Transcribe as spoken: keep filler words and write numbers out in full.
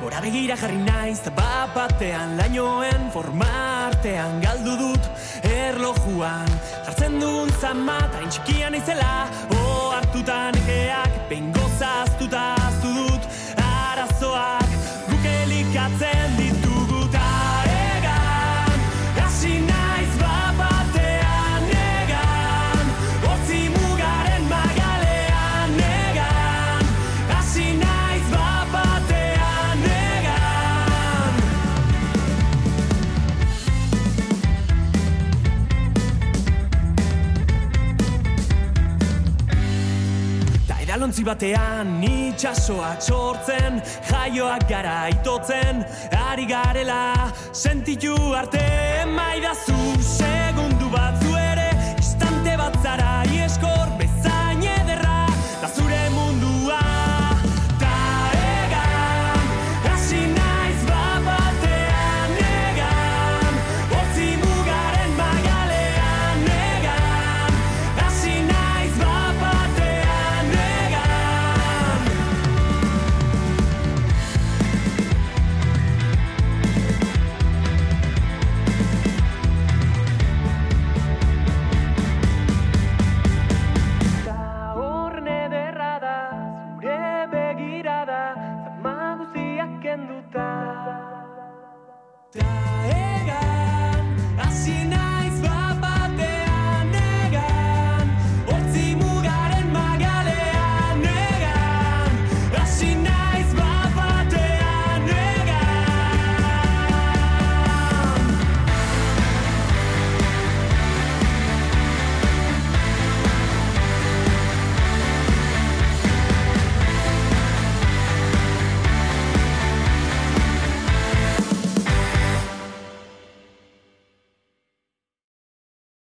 Gora begira jarri naiz, bat batean lainoen formartean galdu dut erlojuan. Jartzen dugun zamat, hain txikian izela, o hartutan ekeak, bengo zaztuta aztu dut, arazoak guk elikatzen ditugu ta egan, hasi naiz bat batean egan, hortzi mugaren magalean egan, hasi naiz bat batean egan. Ta edalontzi batean itxasoak sortzen, jaioak gara itotzen, ari garela sentitu arte maidazu segundu bat